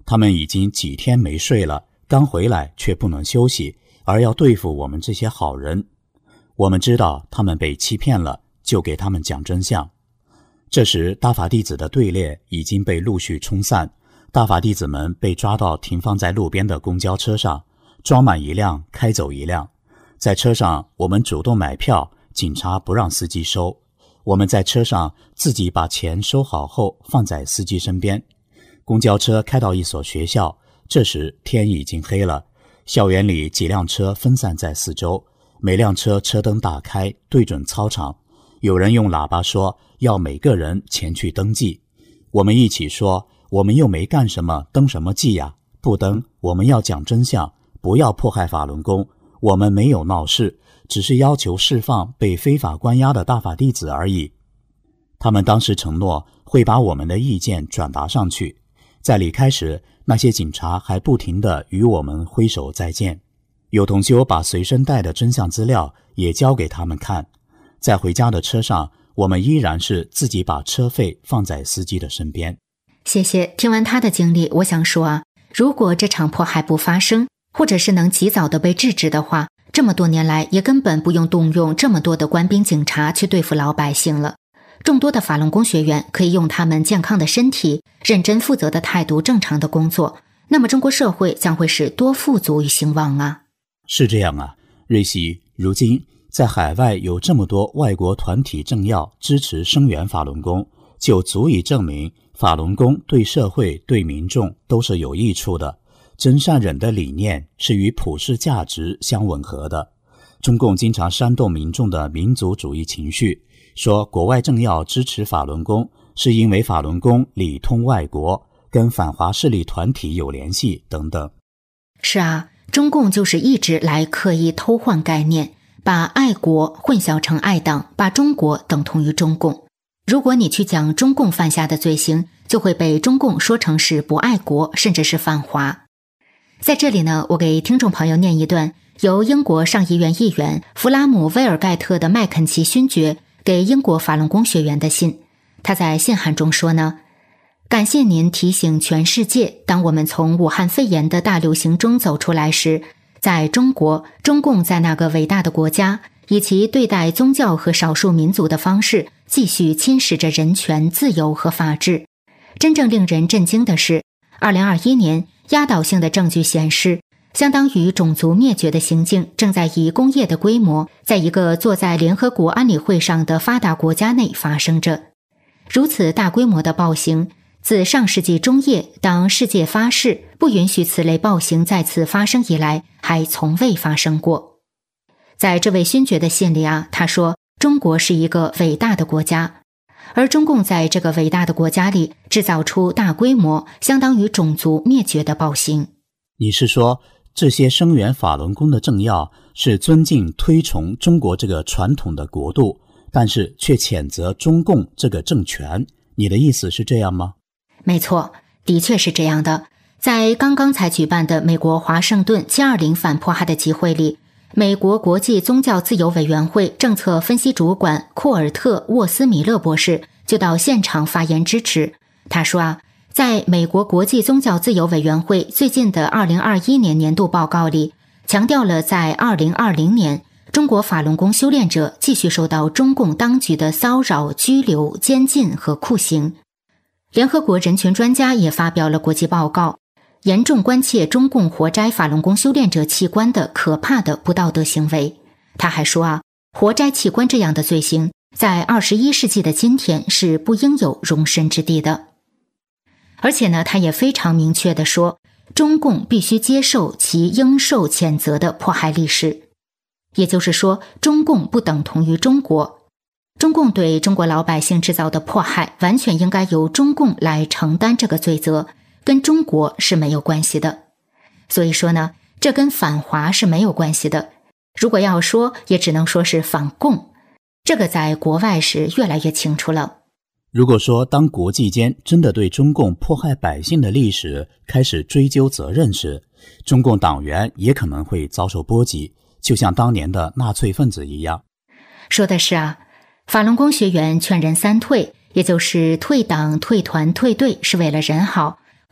Speaker 2: 他们已经几天没睡了，刚回来却不能休息，而要对付我们这些好人。我们知道他们被欺骗了，就给他们讲真相。这时大法弟子的队列已经被陆续冲散，大法弟子们被抓到停放在路边的公交车上，装满一辆开走一辆。在车上我们主动买票，警察不让司机收。我们在车上自己把钱收好后放在司机身边。公交车开到一所学校，这时天已经黑了，校园里几辆车分散在四周，每辆车车灯打开，对准操场。有人用喇叭说要每个人前去登记。我们一起说，我们又没干什么，登什么记呀？不登，我们要讲真相，不要迫害法轮功。我们没有闹事，只是要求释放被非法关押的大法弟子而已。他们当时承诺会把我们的意见转达上去。在离开时，那些警察还不停地与我们挥手再见。有同修把随身带的真相资料也交给他们看。在回家的车上，我们依然是自己把车费放在司机的身边。
Speaker 4: 谢谢。听完他的经历，我想说啊，如果这场迫害不发生，或者是能及早的被制止的话，这么多年来也根本不用动用这么多的官兵警察去对付老百姓了。众多的法轮功学员可以用他们健康的身体、认真负责的态度正常的工作，那么中国社会将会是多富足与兴旺啊。
Speaker 2: 是这样啊，瑞希，如今在海外有这么多外国团体政要支持声援法轮功，就足以证明法轮功对社会对民众都是有益处的。真善忍的理念是与普世价值相吻合的。中共经常煽动民众的民族主义情绪，说国外政要支持法轮功是因为法轮功里通外国，跟反华势力团体有联系等等。
Speaker 4: 是啊，中共就是一直来刻意偷换概念，把爱国混淆成爱党，把中国等同于中共。如果你去讲中共犯下的罪行，就会被中共说成是不爱国，甚至是反华。在这里呢，我给听众朋友念一段由英国上议院议员弗拉姆威尔盖特的麦肯齐勋爵给英国法轮功学员的信。他在信函中说呢，感谢您提醒全世界，当我们从武汉肺炎的大流行中走出来时，在中国，中共在那个伟大的国家以其对待宗教和少数民族的方式继续侵蚀着人权、自由和法治。真正令人震惊的是，二零二一年压倒性的证据显示，相当于种族灭绝的行径正在以工业的规模，在一个坐在联合国安理会上的发达国家内发生着。如此大规模的暴行，自上世纪中叶当世界发誓不允许此类暴行再次发生以来，还从未发生过。在这位勋爵的信里啊，他说中国是一个伟大的国家，而中共在这个伟大的国家里制造出大规模相当于种族灭绝的暴行。
Speaker 2: 你是说这些声援法轮功的政要是尊敬推崇中国这个传统的国度，但是却谴责中共这个政权，你的意思是这样吗？
Speaker 4: 没错，的确是这样的。在刚刚才举办的美国华盛顿七二零反迫害的集会里，美国国际宗教自由委员会政策分析主管库尔特·沃斯米勒博士就到现场发言支持。他说啊，在美国国际宗教自由委员会最近的二零二一年年度报告里，强调了在二零二零年中国法轮功修炼者继续受到中共当局的骚扰、拘留、监禁和酷刑。联合国人权专家也发表了国际报告，严重关切中共活摘法轮功修炼者器官的可怕的不道德行为。他还说啊，活摘器官这样的罪行在二十一世纪的今天是不应有容身之地的。而且呢，他也非常明确地说，中共必须接受其应受谴责的迫害历史。也就是说，中共不等同于中国。中共对中国老百姓制造的迫害，完全应该由中共来承担这个罪责，跟中国是没有关系的。所以说呢，这跟反华是没有关系的。如果要说，也只能说是反共。这个在国外是越来越清楚了。
Speaker 2: 如果说当国际间真的对中共迫害百姓的历史开始追究责任时，中共党员也可能会遭受波及，就像当年的纳粹分子一样。
Speaker 4: 说的是啊，法轮功学员劝人三退，也就是退党、退团、退队，是为了人好，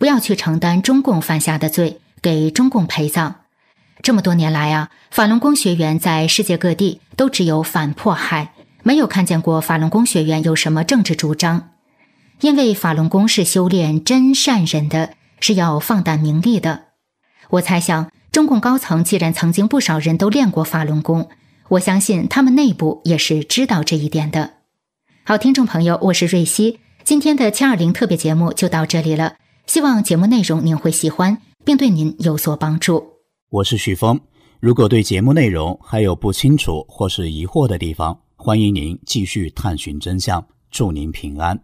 Speaker 4: 不要去承担中共犯下的罪，给中共陪葬。这么多年来啊，法轮功学员在世界各地都只有反迫害，没有看见过法轮功学员有什么政治主张。因为法轮功是修炼真善忍的，是要放胆名利的。我猜想，中共高层既然曾经不少人都练过法轮功，我相信他们内部也是知道这一点的。好，听众朋友，我是瑞希，今天的七二零特别节目就到这里了，希望节目内容您会喜欢，并对您有所帮助。
Speaker 2: 我是许峰，如果对节目内容还有不清楚或是疑惑的地方，欢迎您继续探寻真相，祝您平安。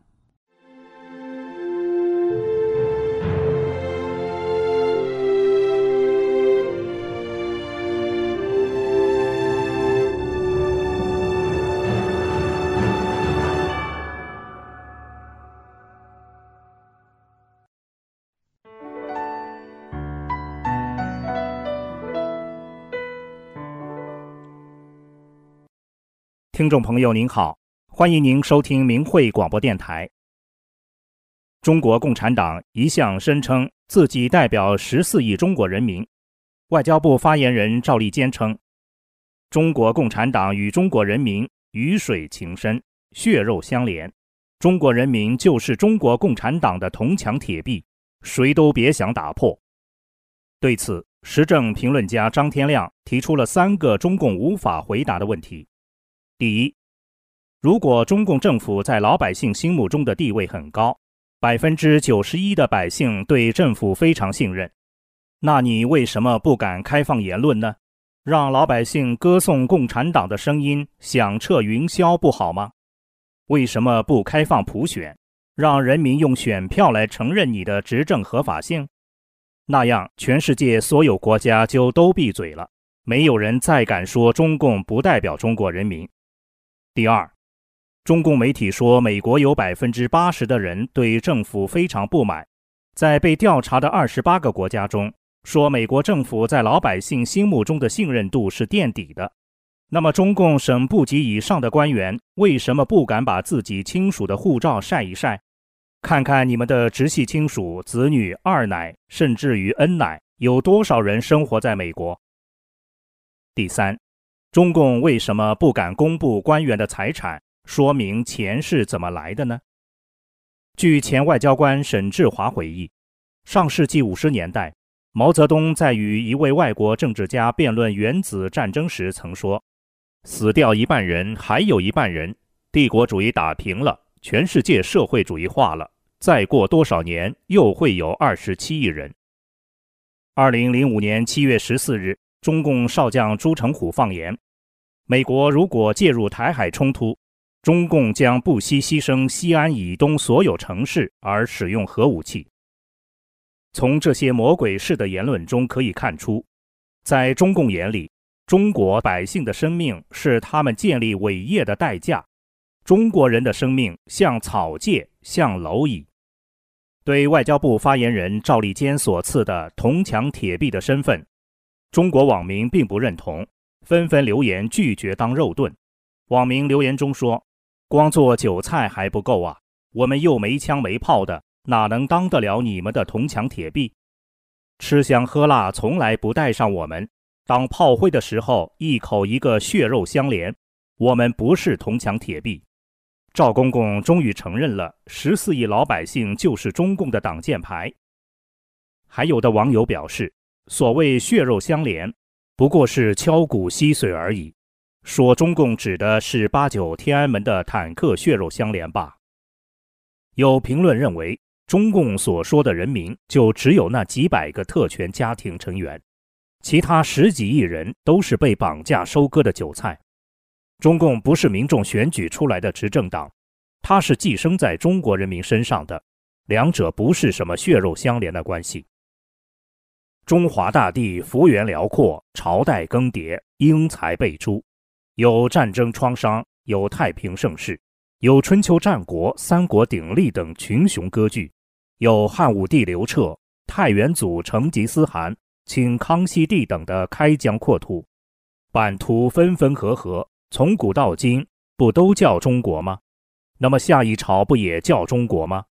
Speaker 5: 听众朋友您好，欢迎您收听明慧广播电台。中国共产党一向声称自己代表十四亿中国人民。外交部发言人赵立坚称，中国共产党与中国人民鱼水情深，血肉相连，中国人民就是中国共产党的铜墙铁壁，谁都别想打破。对此，时政评论家张天亮提出了三个中共无法回答的问题。第一，如果中共政府在老百姓心目中的地位很高，百分之九十一的百姓对政府非常信任，那你为什么不敢开放言论呢？让老百姓歌颂共产党的声音响彻云霄不好吗？为什么不开放普选，让人民用选票来承认你的执政合法性？那样全世界所有国家就都闭嘴了，没有人再敢说中共不代表中国人民。第二，中共媒体说美国有 百分之八十 的人对政府非常不满，在被调查的二十八个国家中，说美国政府在老百姓心目中的信任度是垫底的。那么中共省部级以上的官员为什么不敢把自己亲属的护照晒一晒？看看你们的直系亲属、子女、二奶，甚至于恩奶，有多少人生活在美国？第三，中共为什么不敢公布官员的财产，说明钱是怎么来的呢？据前外交官沈志华回忆，上世纪五十年代，毛泽东在与一位外国政治家辩论原子战争时曾说，死掉一半人，还有一半人，帝国主义打平了，全世界社会主义化了，再过多少年又会有二十七亿人。二零零五年七月十四日，中共少将朱成虎放言，美国如果介入台海冲突，中共将不惜牺牲西安以东所有城市而使用核武器。从这些魔鬼式的言论中可以看出，在中共眼里，中国百姓的生命是他们建立伟业的代价，中国人的生命像草芥，像蝼蚁。对外交部发言人赵立坚所赐的铜墙铁壁的身份，中国网民并不认同，纷纷留言拒绝当肉盾。网民留言中说，光做韭菜还不够啊，我们又没枪没炮的，哪能当得了你们的铜墙铁壁？吃香喝辣从来不带上我们，当炮灰的时候一口一个血肉相连，我们不是铜墙铁壁。赵公公终于承认了十四亿老百姓就是中共的挡箭牌。还有的网友表示，所谓血肉相连不过是敲骨吸髓而已，说中共指的是八九天安门的坦克血肉相连吧。有评论认为，中共所说的人民就只有那几百个特权家庭成员，其他十几亿人都是被绑架收割的韭菜。中共不是民众选举出来的执政党，它是寄生在中国人民身上的，两者不是什么血肉相连的关系。中华大地幅员辽阔，朝代更迭，英才辈出，有战争创伤，有太平盛世，有春秋战国、三国鼎立等群雄割据，有汉武帝刘彻、太原祖成吉思汗、清康熙帝等的开疆扩土，版图分分合合，从古到今不都叫中国吗？那么下一朝不也叫中国吗？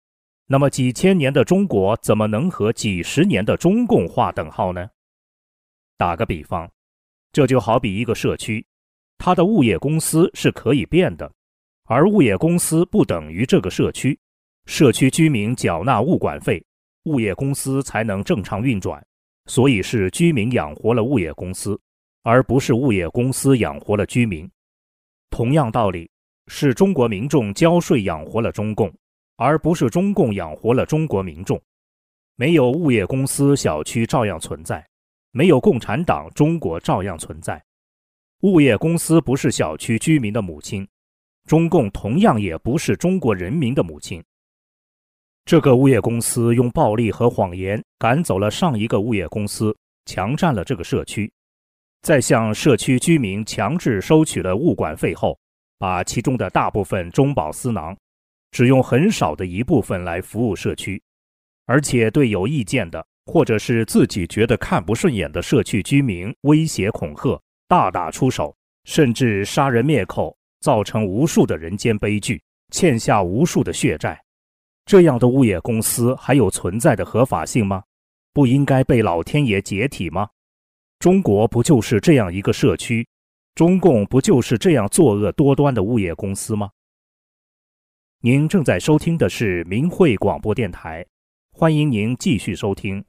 Speaker 5: 那么几千年的中国怎么能和几十年的中共划等号呢？打个比方，这就好比一个社区，它的物业公司是可以变的，而物业公司不等于这个社区，社区居民缴纳物管费，物业公司才能正常运转，所以是居民养活了物业公司，而不是物业公司养活了居民。同样道理，是中国民众交税养活了中共，而不是中共养活了中国民众。没有物业公司，小区照样存在；没有共产党，中国照样存在。物业公司不是小区居民的母亲，中共同样也不是中国人民的母亲。这个物业公司用暴力和谎言赶走了上一个物业公司，强占了这个社区，再向社区居民强制收取了物管费后，把其中的大部分中饱私囊，只用很少的一部分来服务社区，而且对有意见的或者是自己觉得看不顺眼的社区居民威胁恐吓，大打出手，甚至杀人灭口，造成无数的人间悲剧，欠下无数的血债。这样的物业公司还有存在的合法性吗？不应该被老天爷解体吗？中国不就是这样一个社区？中共不就是这样作恶多端的物业公司吗？您正在收听的是明慧广播电台，欢迎您继续收听。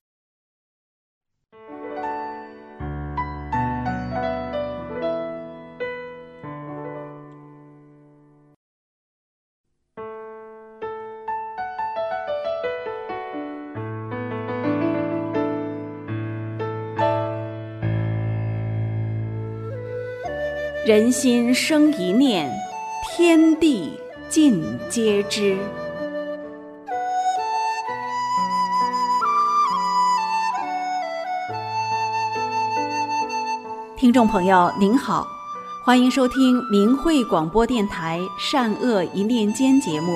Speaker 3: 人心生一念，天地尽皆知。听众朋友您好，欢迎收听明慧广播电台善恶一念间节目。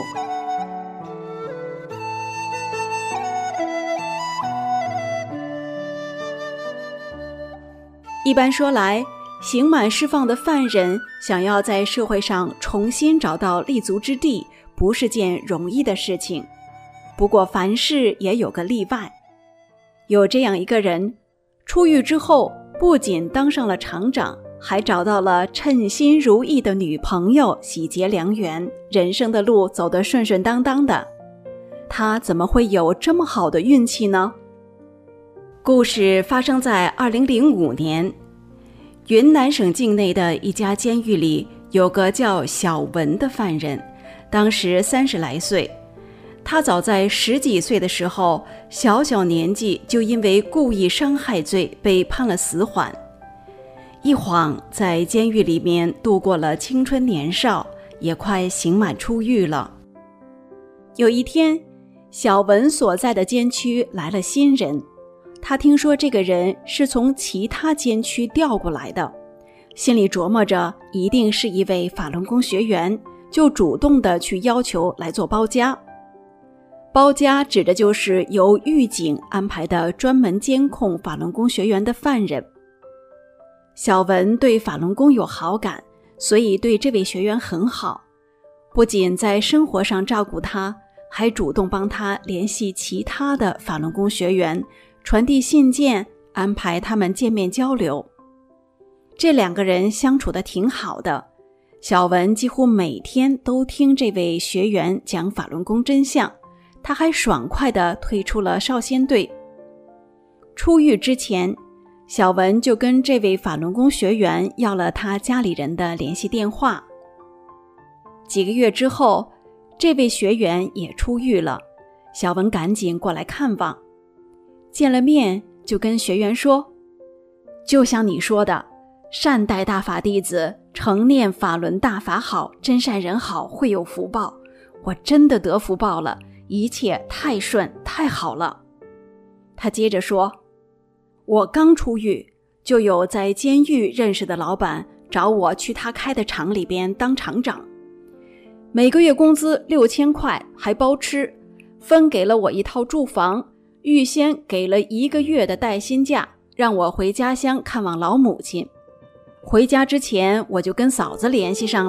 Speaker 3: 一般说来，刑满释放的犯人想要在社会上重新找到立足之地，不是件容易的事情。不过凡事也有个例外，有这样一个人，出狱之后不仅当上了厂长，还找到了称心如意的女朋友，喜结良缘，人生的路走得顺顺当当的。他怎么会有这么好的运气呢？故事发生在二零零五年，云南省境内的一家监狱里有个叫小文的犯人，当时三十来岁。他早在十几岁的时候，小小年纪就因为故意伤害罪被判了死缓，一晃在监狱里面度过了青春年少，也快刑满出狱了。有一天，小文所在的监区来了新人，他听说这个人是从其他监区调过来的，心里琢磨着一定是一位法轮功学员，就主动的去要求来做包夹。包夹指的就是由狱警安排的专门监控法轮功学员的犯人。小文对法轮功有好感，所以对这位学员很好，不仅在生活上照顾他，还主动帮他联系其他的法轮功学员，传递信件，安排他们见面交流。这两个人相处得挺好的，小文几乎每天都听这位学员讲法轮功真相，他还爽快地退出了少先队。出狱之前，小文就跟这位法轮功学员要了他家里人的联系电话。几个月之后，这位学员也出狱了，小文赶紧过来看望。见了面就跟学员说，就像你说的，善待大法弟子，常念法轮大法好，真善人好，会有福报。我真的得福报了，一切太顺太好了。他接着说，我刚出狱，就有在监狱认识的老板找我去他开的厂里边当厂长，每个月工资六千块，还包吃，分给了我一套住房，预先给了一个月的带薪假，让我回家乡看望老母亲。回家之前我就跟嫂子联系上了，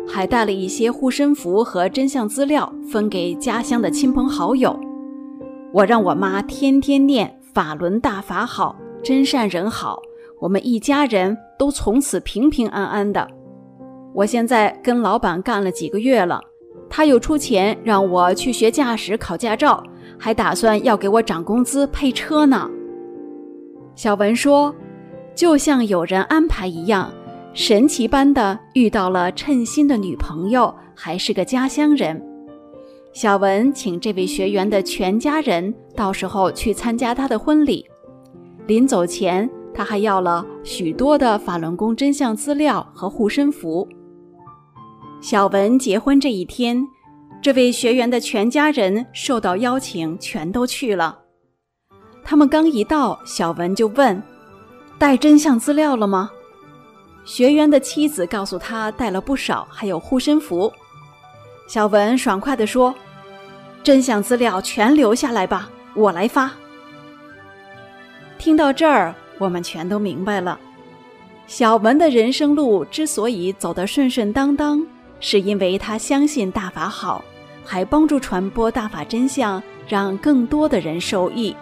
Speaker 6: 还带了一些护身符和真相资料分给家乡的亲朋好友。我让我妈天天念法轮大法好，真善人好，我们一家人都从此平平安安的。我现在跟老板干了几个月了，他又出钱让我去学驾驶考驾照，还打算要给我涨工资配车呢。小文说，就像有人安排一样，神奇般的遇到了称心的女朋友，还是个家乡人。小文请这位学员的全家人到时候去参加他的婚礼，临走前他还要了许多的法轮功真相资料和护身符。小文结婚这一天，这位学员的全家人受到邀请全都去了。他们刚一到，小文就问，带真相资料了吗？学员的妻子告诉他带了不少，还有护身符。小文爽快地说，真相资料全留下来吧，我来发。听到这儿，我们全都明白了，小文的人生路之所以走得顺顺当当，是因为他相信大法好，还帮助传播大法真相，让更多的人受益。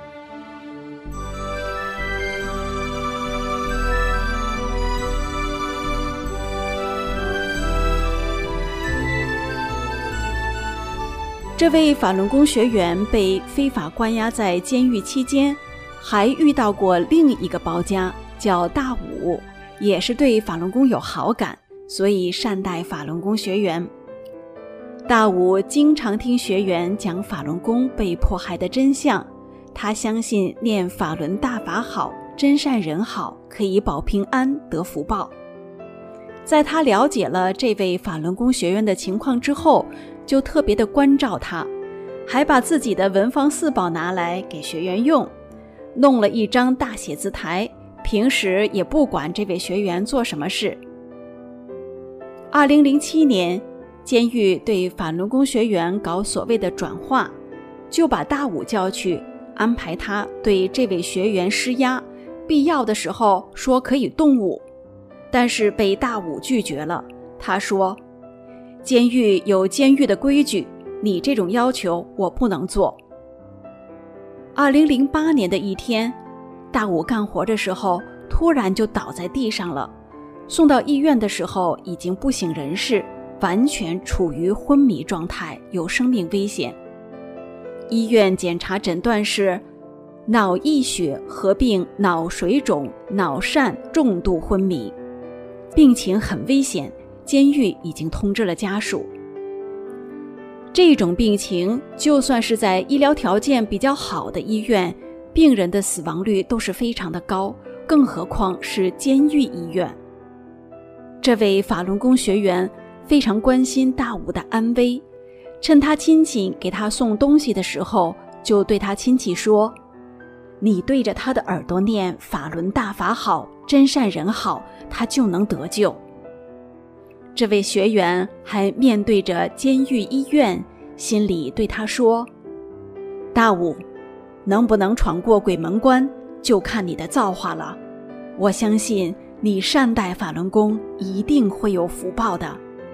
Speaker 6: 这位法轮功学员被非法关押在监狱期间，还遇到过另一个包家，叫大武，也是对法轮功有好感，所以善待法轮功学员。大武经常听学员讲法轮功被迫害的真相，他相信念法轮大法好，真善人好，可以保平安得福报。在他了解了这位法轮功学员的情况之后，就特别的关照他，还把自己的文房四宝拿来给学员用，弄了一张大写字台，平时也不管这位学员做什么事。二零零七年，监狱对法轮功学员搞所谓的转化，就把大武叫去，安排他对这位学员施压，必要的时候说可以动武，但是被大武拒绝了。他说，监狱有监狱的规矩，你这种要求我不能做。二零零八年的一天，大武干活的时候突然就倒在地上了，送到医院的时候已经不省人事，完全处于昏迷状态，有生命危险。医院检查诊断是脑溢血合并脑水肿、脑疝重度昏迷，病情很危险，监狱已经通知了家属。这种病情就算是在医疗条件比较好的医院，病人的死亡率都是非常的高，更何况是监狱医院。这位法轮功学员非常关心大武的安危，趁他亲戚给他送东西的时候，就对他亲戚说，你对着他的耳朵念法轮大法好，真善人好，他就能得救。这位学员还面对着监狱医院，心里对他说，大武，能不能闯过鬼门关，就看你的造化了。我相信你善待法轮功，一定会有福报的。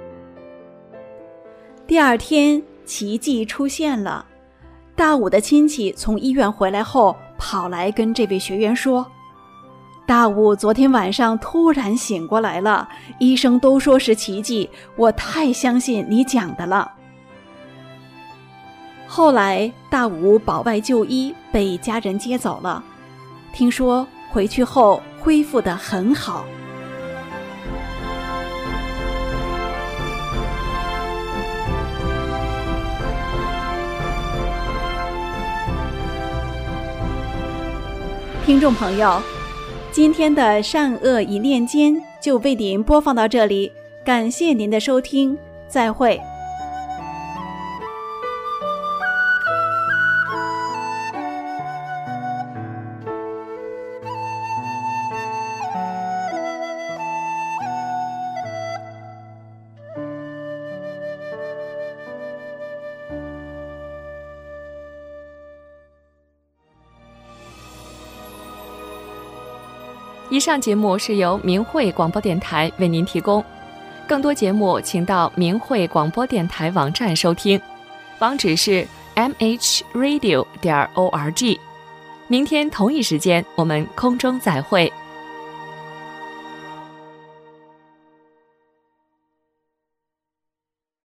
Speaker 6: 第二天，奇迹出现了。大武的亲戚从医院回来后，跑来跟这位学员说，大武昨天晚上突然醒过来了，医生都说是奇迹，我太相信你讲的了。后来大武保外就医，被家人接走了，听说回去后恢复得很好。听众朋友，今天的善恶一念间就为您播放到这里，感谢您的收听，再会。
Speaker 1: 以上节目是由明慧广播电台为您提供。 更多节目请到明慧广播电台网站收听，网址是 m h radio 点 org。明天同一时间，我们空中再会。